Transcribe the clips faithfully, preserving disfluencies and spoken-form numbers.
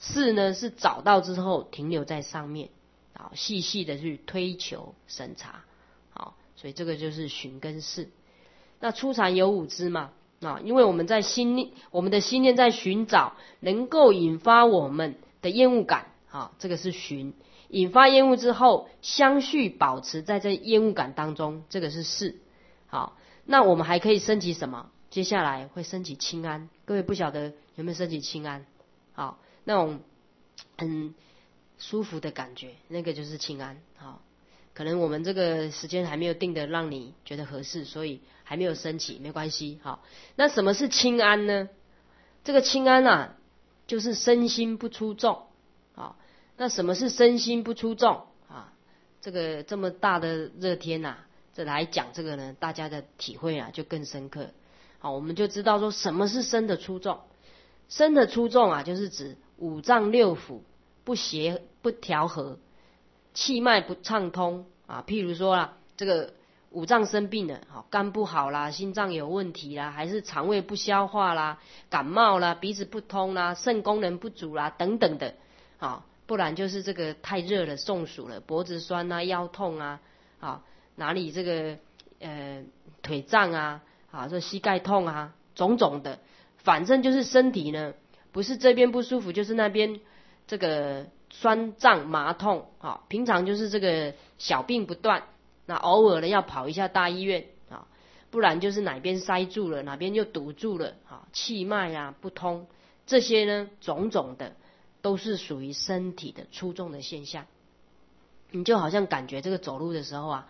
事呢是找到之后停留在上面，啊，细细的去推求审查，好，所以这个就是寻跟事。那初禅有五支嘛，啊，因为我们在心念，我们的心念在寻找能够引发我们的厌恶感，啊，这个是寻。引发厌恶之后，相续保持在这厌恶感当中，这个是事。好，那我们还可以升起什么？接下来会升起清安。各位不晓得有没有升起清安？好，那种很舒服的感觉，那个就是清安。好，可能我们这个时间还没有定的让你觉得合适，所以还没有升起，没关系。好，那什么是清安呢？这个清安啊，就是身心不出众。好，那什么是身心不出众啊？这个这么大的热天啊，这来讲这个呢，大家的体会啊就更深刻。好，我们就知道说什么是身的出众。身的出众啊，就是指五脏六腑不协不调和，气脉不畅通啊。譬如说啦，这个五脏生病了，好，肝不好啦，心脏有问题啦，还是肠胃不消化啦，感冒啦，鼻子不通啦，肾功能不足啦，等等的，啊，不然就是这个太热了，中暑了，脖子酸啊，腰痛啊，啊，哪里这个呃腿胀啊，啊，这膝盖痛啊，种种的。反正就是身体呢，不是这边不舒服，就是那边这个酸胀麻痛啊。平常就是这个小病不断，那偶尔呢要跑一下大医院啊，不然就是哪边塞住了，哪边又堵住了啊，气脉啊不通，这些呢种种的都是属于身体的出众的现象。你就好像感觉这个走路的时候啊，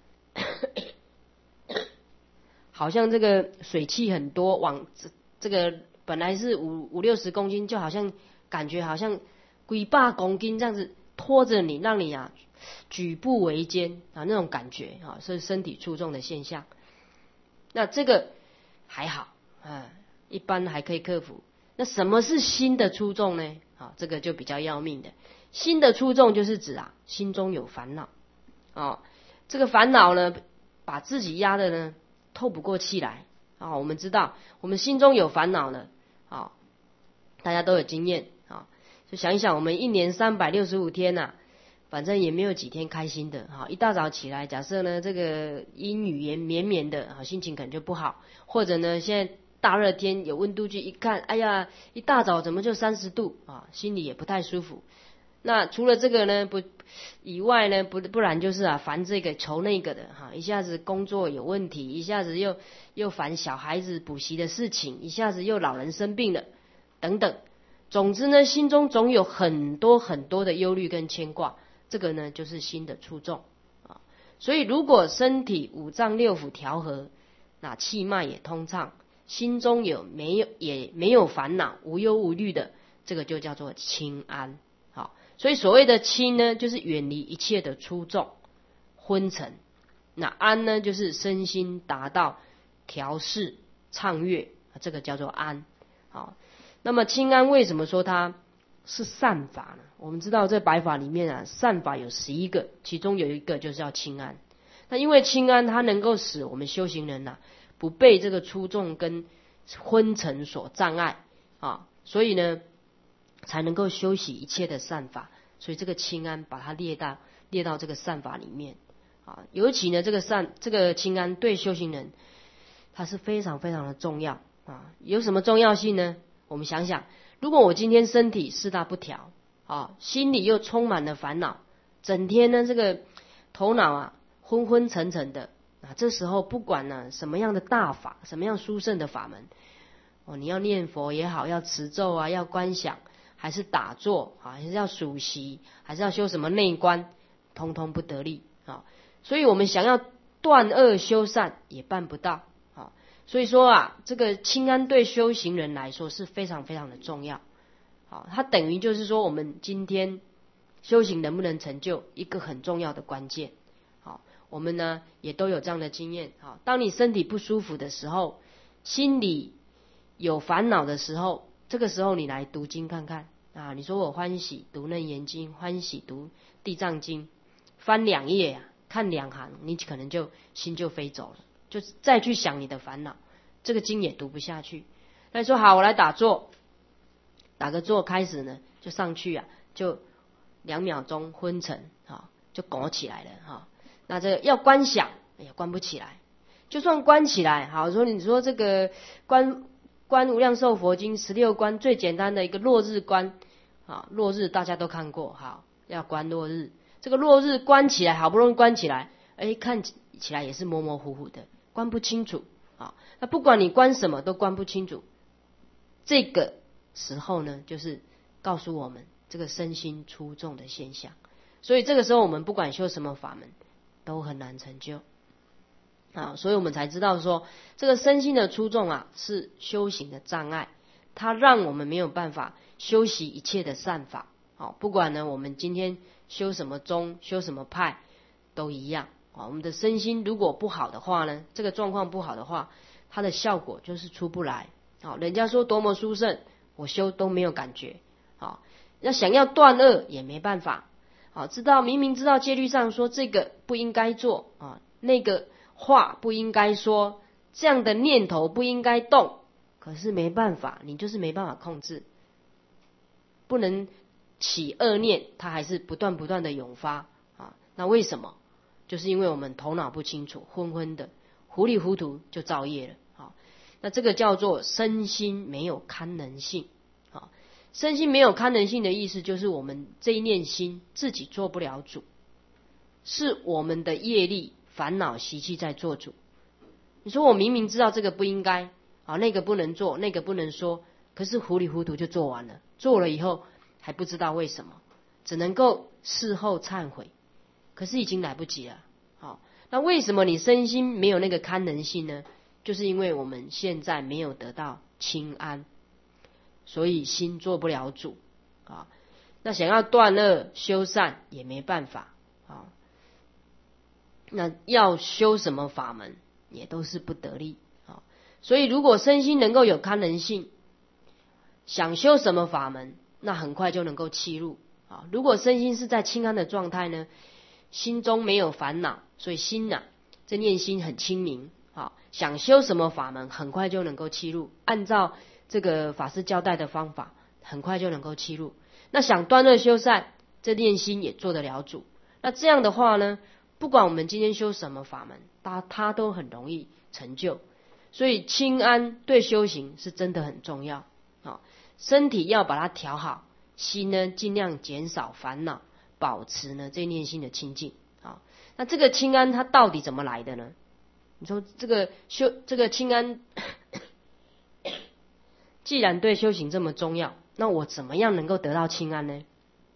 好像这个水汽很多，往这个本来是五五六十公斤，就好像感觉好像几百公斤这样子拖着你，让你啊举步维艰啊那种感觉啊，是身体出众的现象。那这个还好啊，一般还可以克服。那什么是心的出众呢？啊，这个就比较要命的。心的出众就是指啊，心中有烦恼啊，这个烦恼呢，把自己压的呢透不过气来。啊，我们知道，我们心中有烦恼了，啊，大家都有经验啊，就想一想，我们一年三百六十五天呐、啊，反正也没有几天开心的，哈，一大早起来，假设呢这个阴雨绵绵绵的，啊，心情可能就不好，或者呢现在大热天有温度计一看，哎呀，一大早怎么就三十度啊，心里也不太舒服。那除了这个呢不以外呢，不不然就是啊烦这个愁那个的哈，一下子工作有问题，一下子又又烦小孩子补习的事情，一下子又老人生病了等等。总之呢，心中总有很多很多的忧虑跟牵挂，这个呢就是心的出众啊。所以如果身体五脏六腑调和，那气脉也通畅，心中有没有也没有烦恼，无忧无虑的，这个就叫做清安。好，所以所谓的清呢，就是远离一切的出众昏沉。那安呢，就是身心达到调适畅悦，这个叫做安。好，那么清安为什么说它是善法呢？我们知道在白法里面啊，善法有十一个，其中有一个就是叫清安。那因为清安它能够使我们修行人呐、啊，不被这个出众跟昏沉所障碍啊，所以呢才能够修习一切的善法。所以这个清安把它列到列到这个善法里面啊，尤其呢这个善这个清安对修行人它是非常非常的重要啊。有什么重要性呢？我们想想，如果我今天身体四大不调啊，心里又充满了烦恼，整天呢这个头脑啊昏昏沉沉的啊，这时候不管呢什么样的大法，什么样殊胜的法门哦，你要念佛也好，要持咒啊，要观想，还是打坐啊，还是要数息，还是要修什么内观，通通不得力啊。所以我们想要断恶修善也办不到啊。所以说啊，这个清安对修行人来说是非常非常的重要。好，它等于就是说我们今天修行能不能成就一个很重要的关键。好，我们呢也都有这样的经验。好，当你身体不舒服的时候，心里有烦恼的时候，这个时候你来读经看看啊。你说我欢喜读楞严经，欢喜读地藏经，翻两页啊，看两行，你可能就心就飞走了，就再去想你的烦恼，这个经也读不下去。那你说好，我来打坐， 打个坐开始呢，就上去啊，就两秒钟昏沉啊，就拱起来了哈。那这个要观想也关不起来，就算关起来，好说你说这个观观无量寿佛经十六观最简单的一个落日观啊，落日大家都看过，好要观落日，这个落日关起来，好不容易关起来，哎看起来也是模模糊糊的，关不清楚啊。那不管你关什么都关不清楚，这个时候呢，就是告诉我们这个身心出众的现象。所以这个时候我们不管修什么法门都很难成就啊，所以我们才知道说这个身心的出众啊是修行的障碍，它让我们没有办法修习一切的善法。好，不管呢我们今天修什么宗修什么派都一样啊，我们的身心如果不好的话呢，这个状况不好的话，它的效果就是出不来。好，人家说多么殊胜，我修都没有感觉。好，要想要断恶也没办法。好，知道明明知道戒律上说这个不应该做啊，那个话不应该说，这样的念头不应该动，可是没办法，你就是没办法控制，不能起恶念，它还是不断不断的涌发啊。那为什么？就是因为我们头脑不清楚，昏昏的，糊里糊涂就造业了。好，那这个叫做身心没有堪能性。好，身心没有堪能性的意思就是我们这一念心自己做不了主，是我们的业力烦恼习气在做主。你说我明明知道这个不应该啊，那个不能做，那个不能说，可是糊里糊涂就做完了，做了以后还不知道为什么，只能够事后忏悔，可是已经来不及了。好，那为什么你身心没有那个堪能性呢？就是因为我们现在没有得到清安，所以心做不了主啊。那想要断恶修善也没办法啊。那要修什么法门也都是不得力啊。所以如果身心能够有堪能性，想修什么法门，那很快就能够契入啊。如果身心是在清安的状态呢，心中没有烦恼，所以心啊，这念心很清明啊，想修什么法门，很快就能够契入。按照这个法师交代的方法，很快就能够契入。那想断恶修善，这念心也做得了主。那这样的话呢，不管我们今天修什么法门，它它都很容易成就。所以清安对修行是真的很重要啊。身体要把它调好，心呢尽量减少烦恼，保持呢这念心的清净啊。那这个清安它到底怎么来的呢？你说这个修这个清安，既然对修行这么重要，那我怎么样能够得到清安呢？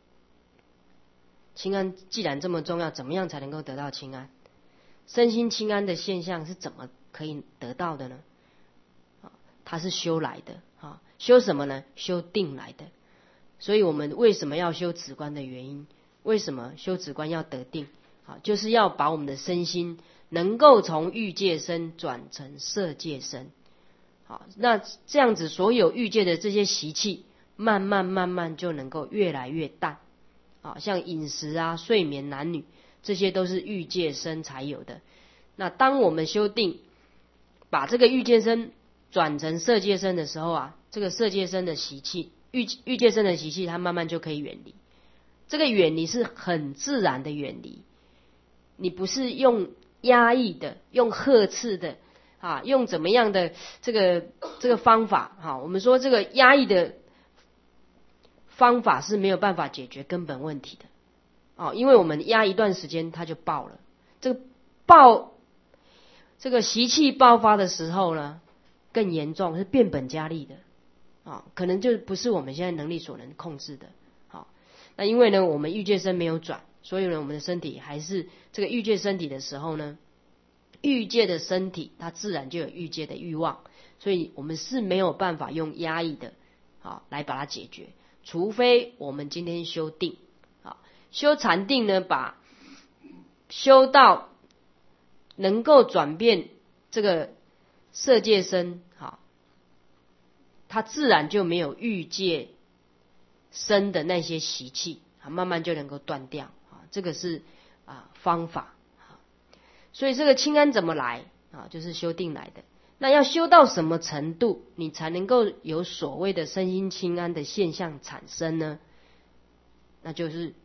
清安既然这么重要，怎么样才能够得到清安？身心清安的现象是怎么可以得到的呢？它是修来的啊，修什么呢？修定来的。所以我们为什么要修止观的原因？为什么修止观要得定？啊，就是要把我们的身心能够从欲界身转成色界身。好，那这样子所有欲界的这些习气，慢慢慢慢就能够越来越淡。啊，像饮食啊、睡眠、男女，这些都是欲界身才有的。那当我们修定，把这个欲界身转成色界身的时候啊，这个色界身的习气，欲欲界身的习气，它慢慢就可以远离。这个远离是很自然的远离，你不是用压抑的、用呵斥的啊，用怎么样的这个这个方法哈？我们说这个压抑的方法是没有办法解决根本问题的哦，因为我们压一段时间它就爆了。这个爆这个习气爆发的时候呢，更严重，是变本加厉的啊，可能就不是我们现在能力所能控制的。好，那因为呢，我们欲界身没有转，所以呢，我们的身体还是这个欲界身体的时候呢，欲界的身体它自然就有欲界的欲望，所以我们是没有办法用压抑的啊来把它解决，除非我们今天修定啊，修禅定呢，把修到能够转变这个色界身，好，它自然就没有欲界身的那些习气，慢慢就能够断掉啊。这个是啊方法啊。所以这个清安怎么来啊？就是修定来的。 那要修到什么程度，你才能够有所谓的身心清安的现象产生呢？那就是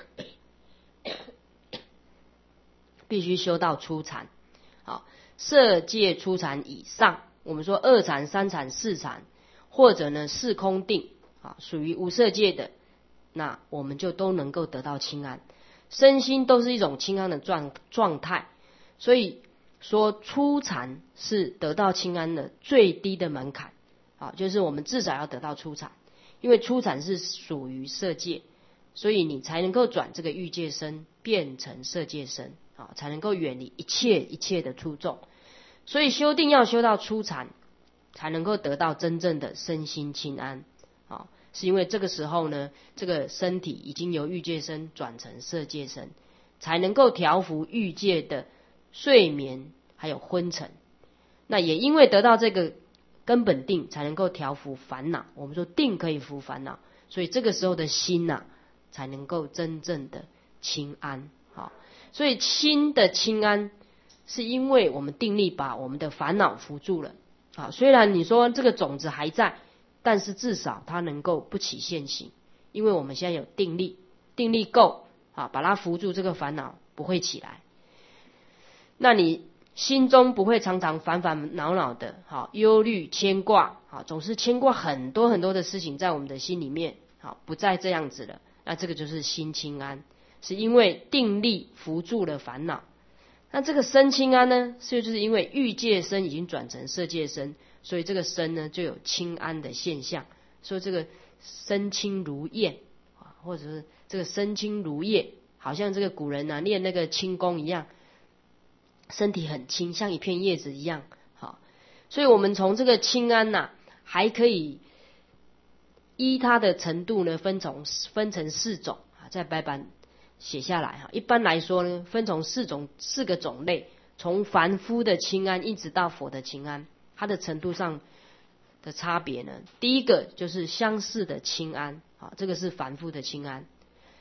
必须修到初禅，好，色界初禅以上，我们说二禅、三禅、四禅，或者呢四空定啊，属于无色界的，那我们就都能够得到清安，身心都是一种清安的状状态。所以说初禅是得到清安的最低的门槛，啊，就是我们至少要得到初禅，因为初禅是属于色界，所以你才能够转这个欲界身变成色界身，啊，才能够远离一切一切的出众。所以修定要修到初禅，才能够得到真正的身心清安，啊，是因为这个时候呢，这个身体已经由欲界身转成色界身，才能够调伏欲界的睡眠还有昏沉。那也因为得到这个根本定，才能够调伏烦恼。我们说定可以伏烦恼，所以这个时候的心呐、啊，才能够真正的清安。好，所以心的清安，是因为我们定力把我们的烦恼扶住了。啊，虽然你说这个种子还在，但是至少它能够不起现行，因为我们现在有定力，定力够啊，把它扶住，这个烦恼不会起来。那你心中不会常常烦烦恼恼的，好，忧虑牵挂，好，总是牵挂很多很多的事情在我们的心里面，好，不再这样子了。那这个就是心清安，是因为定力扶住了烦恼。那这个身清安呢，是就是因为欲界身已经转成色界身，所以这个身呢就有清安的现象。所以这个身清如燕，或者是这个身清如叶，好像这个古人啊练那个轻功一样，身体很轻，像一片叶子一样。好，所以我们从这个清安呐、啊，还可以依它的程度呢，分成分成四种啊，在白板写下来哈。一般来说呢，分成四种四个种类，从凡夫的清安一直到佛的清安，它的程度上的差别呢，第一个就是相似的清安，啊，这个是凡夫的清安。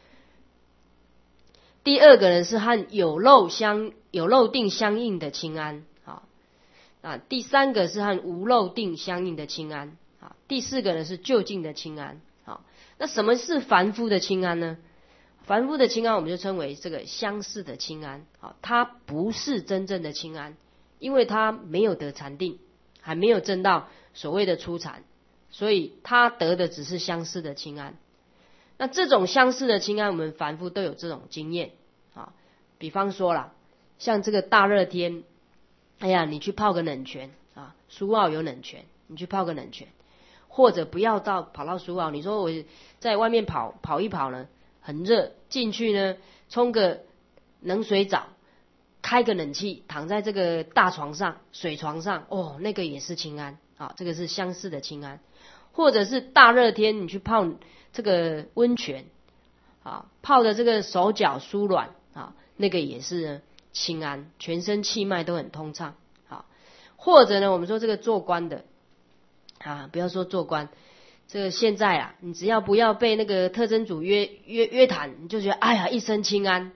第二个呢是和有漏相有漏定相应的清安，啊，啊，第三个是和无漏定相应的清安，啊，第四个呢是究竟的清安，啊，那什么是凡夫的清安呢？凡夫的清安我们就称为这个相似的清安，啊，它不是真正的清安，因为它没有得禅定，还没有证到所谓的初禅，所以他得的只是相似的清安。那这种相似的清安，我们凡夫都有这种经验啊。比方说啦，像这个大热天，哎呀，你去泡个冷泉啊，苏澳有冷泉，你去泡个冷泉，或者不要到跑到苏澳，你说我在外面跑跑一跑呢，很热，进去呢冲个冷水澡，开个冷气，躺在这个大床上水床上，哦，那个也是清安啊，这个是相似的清安。或者是大热天你去泡这个温泉啊，泡的这个手脚酥软啊，那个也是清安，全身气脉都很通畅啊。或者呢，我们说这个做官的啊，不要说做官，这个现在啊，你只要不要被那个特侦组约约约谈，你就觉得哎呀一身清安。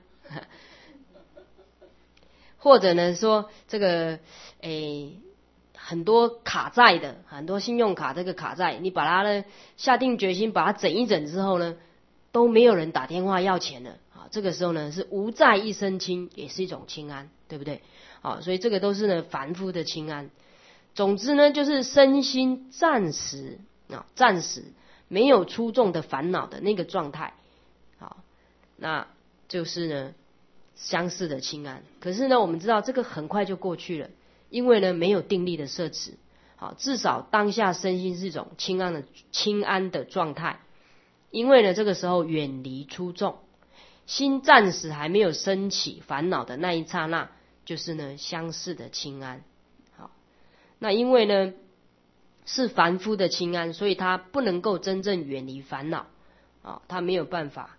或者呢说这个诶。很多卡债的，很多信用卡这个卡债，你把它呢下定决心把它整一整之后呢，都没有人打电话要钱了啊。这个时候呢是无债一身轻，也是一种清安，对不对？啊，所以这个都是呢凡夫的清安。总之呢，就是身心暂时啊，暂时没有出众的烦恼的那个状态，好，那就是呢相似的清安。可是呢，我们知道这个很快就过去了。因为呢没有定力的摄持，好，至少当下身心是一种清安的清安的状态。因为呢这个时候远离出众，心暂时还没有升起烦恼的那一刹那，就是呢相似的清安。好，那因为呢是凡夫的清安，所以他不能够真正远离烦恼啊，他没有办法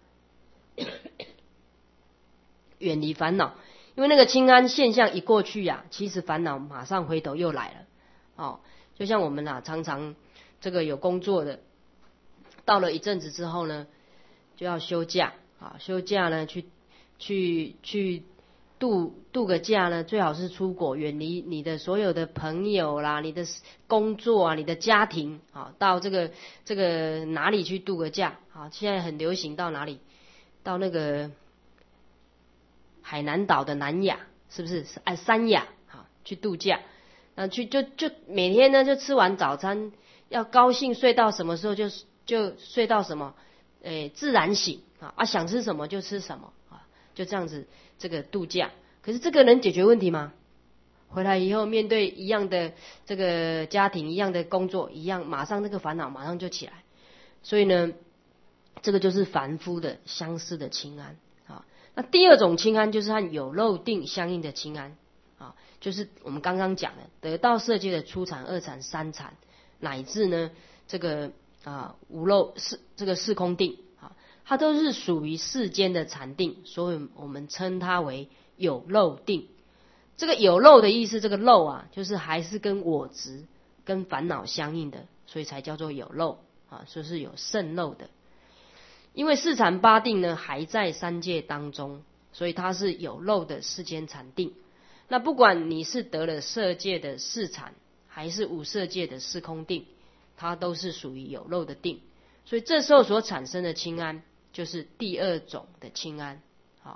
远离烦恼。因为那个清安现象一过去呀、啊，其实烦恼马上回头又来了。哦，就像我们啊，常常这个有工作的，到了一阵子之后呢，就要休假啊，休假呢去去去度度个假呢，最好是出国，远离你的所有的朋友啦，你的工作啊，你的家庭啊，到这个这个哪里去度个假啊？现在很流行到哪里？到那个海南岛的南亚，是不是？哎，三亚啊，去度假。那去就就每天呢就吃完早餐，要高兴睡到什么时候就就睡到什么，诶，自然醒啊啊，想吃什么就吃什么啊，就这样子这个度假。可是这个能解决问题吗？回来以后面对一样的这个家庭，一样的工作，一样马上那个烦恼马上就起来。所以呢，这个就是凡夫的相似的清安啊。那第二种清安就是和有漏定相应的清安。啊，就是我们刚刚讲的得道色界的初禅、二禅、三禅，乃至呢这个啊无漏是这个四空定啊，它都是属于世间的禅定，所以我们称它为有漏定。这个有漏的意思，这个漏啊，就是还是跟我执、跟烦恼相应的，所以才叫做有漏啊，说是有渗漏的。因为四禅八定呢还在三界当中，所以它是有漏的世间禅定。那不管你是得了色界的四禅，还是无色界的四空定，它都是属于有漏的定，所以这时候所产生的清安，就是第二种的清安。好，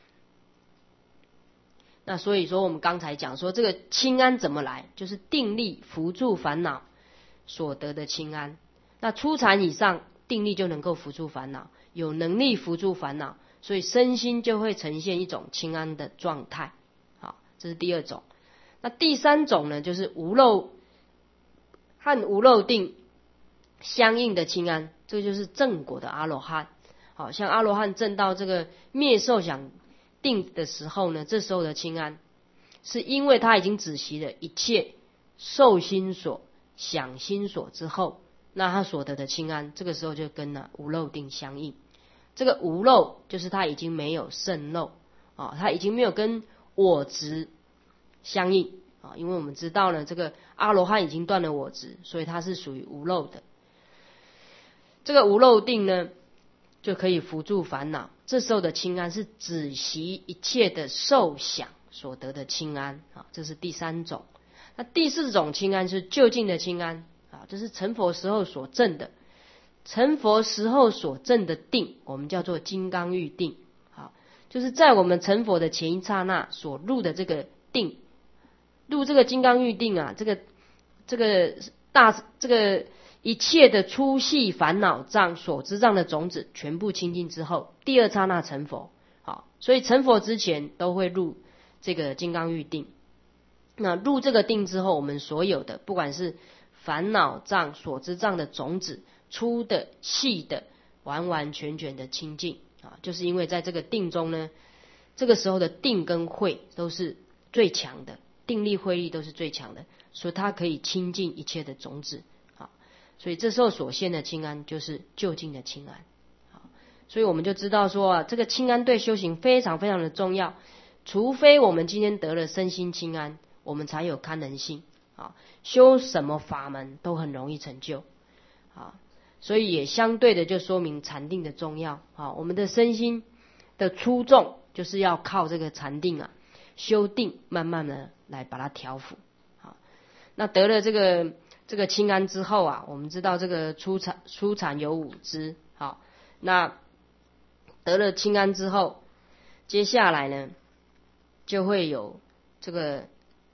那所以说我们刚才讲说，这个清安怎么来，就是定力扶助烦恼所得的清安。那初禅以上，定力就能够扶助烦恼，有能力扶助烦恼，所以身心就会呈现一种清安的状态。这是第二种。那第三种呢，就是无漏和无漏定相应的清安，这就是正果的阿罗汉。好像阿罗汉证到这个灭受想定的时候呢，这时候的清安，是因为他已经止息了一切受心所、想心所之后，那他所得的清安，这个时候就跟了无漏定相应。这个无漏就是他已经没有渗漏啊，他已经没有跟我执相应啊，因为我们知道呢，这个阿罗汉已经断了我执，所以它是属于无漏的。这个无漏定呢，就可以扶助烦恼。这时候的清安是止息一切的受想所得的清安啊，这是第三种。那第四种清安是究竟的清安啊，这是成佛时候所证的。成佛时候所证的定，我们叫做金刚喻定。就是在我们成佛的前一刹那所入的这个定，入这个金刚喻定啊，这个这个大这个一切的粗细烦恼障所知障的种子全部清净之后，第二刹那成佛。好，所以成佛之前都会入这个金刚喻定。那入这个定之后，我们所有的不管是烦恼障所知障的种子，粗的细的，完完全全的清净。啊，就是因为在这个定中呢，这个时候的定跟慧都是最强的，定力慧力都是最强的，所以它可以清净一切的种子啊。所以这时候所现的清安就是究竟的清安啊。所以我们就知道说啊，这个清安对修行非常非常的重要。除非我们今天得了身心清安，我们才有堪能性啊。修什么法门都很容易成就啊。所以也相对的就说明禅定的重要啊，我们的身心的出众就是要靠这个禅定啊，修定慢慢的来把它调伏啊。那得了这个这个清安之后啊，我们知道这个初禅初禅有五支，好，那得了清安之后，接下来呢就会有这个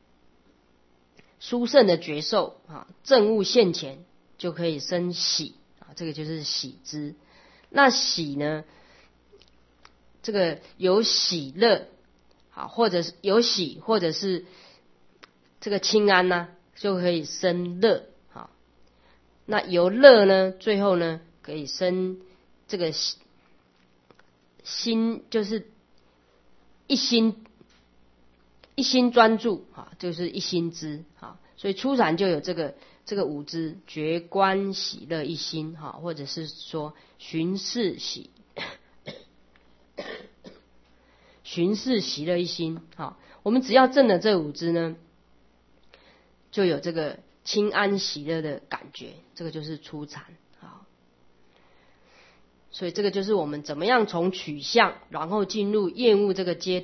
殊胜的觉受啊，正悟现前就可以生喜。这个就是喜之。那喜呢，这个有喜乐，好，或者是有喜，或者是这个清安呢、啊，就可以生乐，好。那由乐呢，最后呢，可以生这个心，就是一心一心专注，啊，就是一心之，啊，所以初禅就有这个。这个五支觉观喜乐一心哈，或者是说寻视喜寻视喜乐一心哈，我们只要证了这五支呢，就有这个清安喜乐的感觉，这个就是初禅啊。所以这个就是我们怎么样从取向，然后进入厌恶这个阶段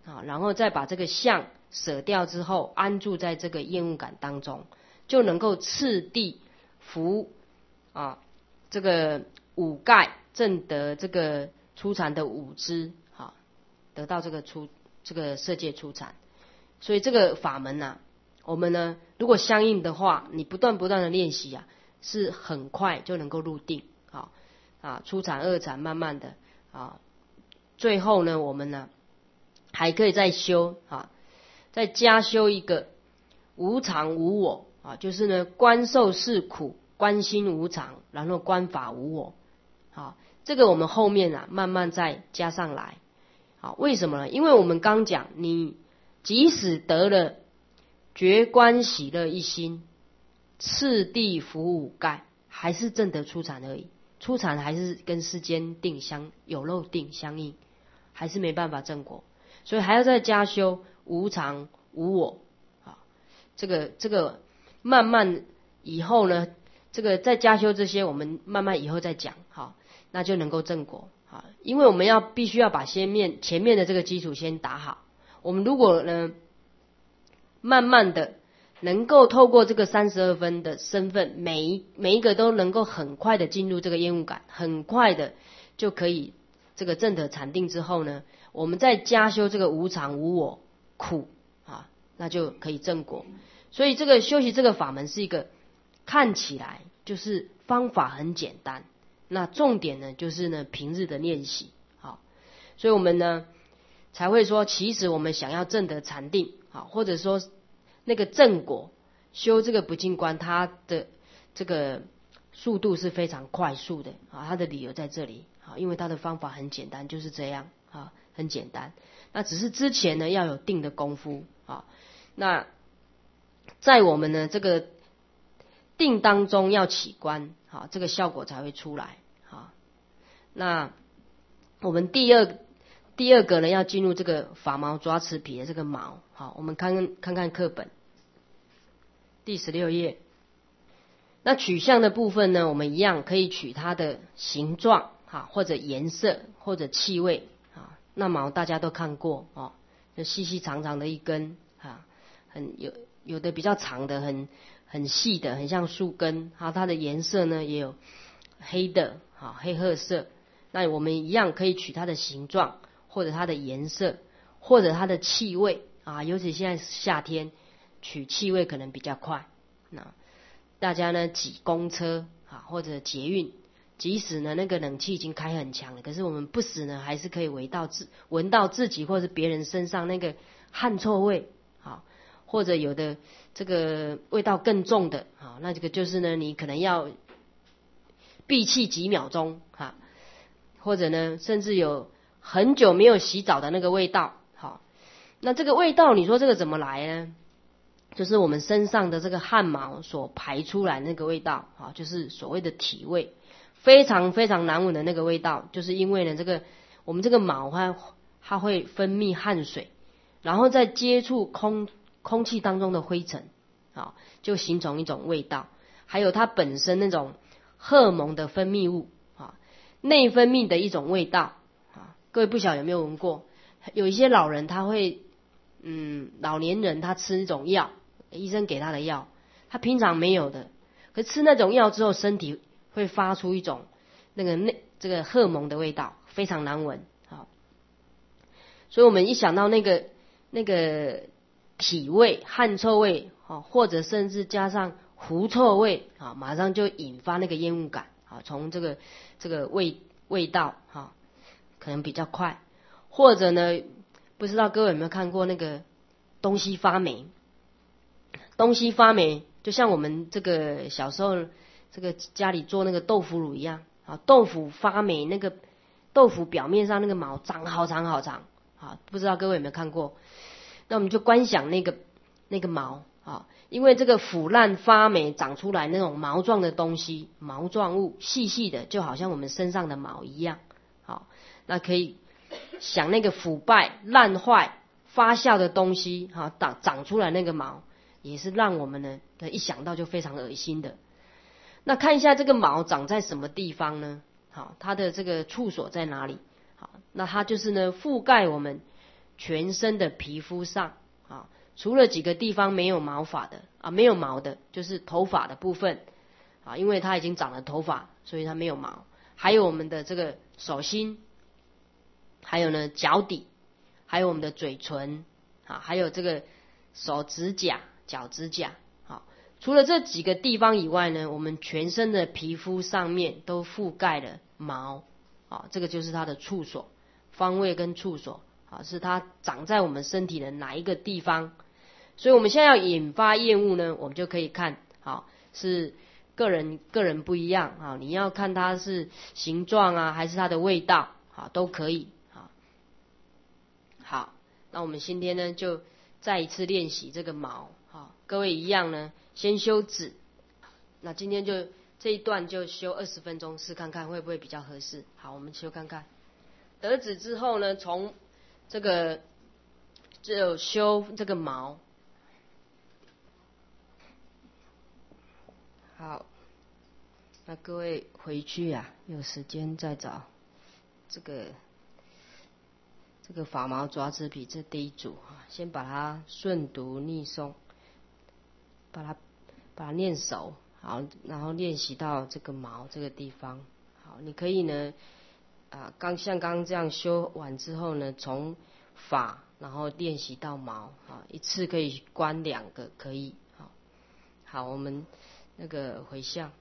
啊，然后再把这个相舍掉之后，安住在这个厌恶感当中，就能够次第服啊这个五盖，证得这个初禅的五支，啊，得到这个出这个色界初禅。所以这个法门啊，我们呢如果相应的话，你不断不断的练习啊，是很快就能够入定。啊啊，初禅、二禅，慢慢的啊，最后呢，我们呢还可以再修啊，再加修一个无常无我啊，就是呢观受是苦，观心无常，然后观法无我。好，这个我们后面啊慢慢再加上来。好，为什么呢？因为我们刚讲，你即使得了觉观喜乐一心，次第服五盖，还是证得初禅而已。初禅还是跟世间定相有漏定相应，还是没办法证果，所以还要再加修无常无我啊。这个这个慢慢以后呢，这个再加修这些，我们慢慢以后再讲，好，那就能够证果啊。因为我们要必须要把先面前面的这个基础先打好。我们如果呢，慢慢的能够透过这个三十二分的身份，每一每一个都能够很快的进入这个厌恶感，很快的就可以这个证得禅定之后呢，我们再加修这个无常无我苦啊，那就可以证果。所以这个修习这个法门是一个看起来就是方法很简单，那重点呢就是呢平日的练习。好，所以我们呢才会说，其实我们想要证得禅定啊，或者说那个正果修这个不净观，它的这个速度是非常快速的啊。它的理由在这里啊，因为它的方法很简单，就是这样啊，很简单。那只是之前呢要有定的功夫啊。那在我们呢这个定当中要起观啊，这个效果才会出来啊。那我们第二第二个呢要进入这个法毛抓持皮的这个毛。好，我们看看看课本第十六页。那取相的部分呢，我们一样可以取它的形状啊，或者颜色，或者气味啊。那毛大家都看过哦，就细细长长的一根啊，很有有的比较长的，很很细的，很像树根啊。它的颜色呢也有黑的啊，黑褐色。那我们一样可以取它的形状，或者它的颜色，或者它的气味。啊，尤其现在夏天，取气味可能比较快。那大家呢挤公车啊，或者捷运，即使呢那个冷气已经开很强了，可是我们不时呢还是可以闻到自闻到自己或是别人身上那个汗臭味啊，或者有的这个味道更重的啊，那这个就是呢你可能要闭气几秒钟啊，或者呢甚至有很久没有洗澡的那个味道。那这个味道，你说这个怎么来呢？就是我们身上的这个汗毛所排出来那个味道啊，就是所谓的体味，非常非常难闻的那个味道，就是因为呢，这个我们这个毛它它会分泌汗水，然后再接触空空气当中的灰尘啊，就形成一种味道。还有它本身那种荷尔蒙的分泌物啊，内分泌的一种味道啊，各位不晓得有没有闻过？有一些老人他会。嗯，老年人他吃那种药，医生给他的药，他平常没有的，可吃那种药之后，身体会发出一种那个那这个荷尔蒙的味道，非常难闻啊。所以我们一想到那个那个体味、汗臭味啊，或者甚至加上狐臭味啊，马上就引发那个厌恶感啊。从这个这个味味道啊，可能比较快，或者呢。不知道各位有没有看过那个东西发霉？东西发霉就像我们这个小时候这个家里做那个豆腐乳一样啊，豆腐发霉，那个豆腐表面上那个毛长好长好长啊，不知道各位有没有看过？那我们就观想那个那个毛啊，因为这个腐烂发霉长出来那种毛状的东西，毛状物细细的，就好像我们身上的毛一样。好，那可以。想那个腐败、烂坏、发酵的东西，哈，长长出来那个毛，也是让我们呢，一想到就非常恶心的。那看一下这个毛长在什么地方呢？好，它的这个处所在哪里？好，那它就是呢，覆盖我们全身的皮肤上啊，除了几个地方没有毛发的啊，没有毛的，就是头发的部分啊，因为它已经长了头发，所以它没有毛。还有我们的这个手心，还有呢脚底，还有我们的嘴唇啊，还有这个手指甲、脚指甲。好，除了这几个地方以外呢，我们全身的皮肤上面都覆盖了毛啊，这个就是它的处所，方位跟处所啊，是它长在我们身体的哪一个地方。所以我们现在要引发厌恶呢，我们就可以看，好，是个人个人不一样啊，你要看它是形状啊，还是它的味道，好，都可以。好，好，那我们今天呢就再一次练习这个毛。好，各位一样呢，先修指。那今天就这一段就修二十分钟，试看看会不会比较合适。好，我们修看看。得指之后呢，从这个就修这个毛。好，那各位回去啊，有时间再找这个这个法毛爪子笔这第一组啊，先把它顺读逆诵，把它把它念熟，好，然后练习到这个毛这个地方。好，你可以呢啊，刚像刚刚这样修完之后呢，从法然后练习到毛啊，一次可以观两个，可以。好，好，我们那个回向。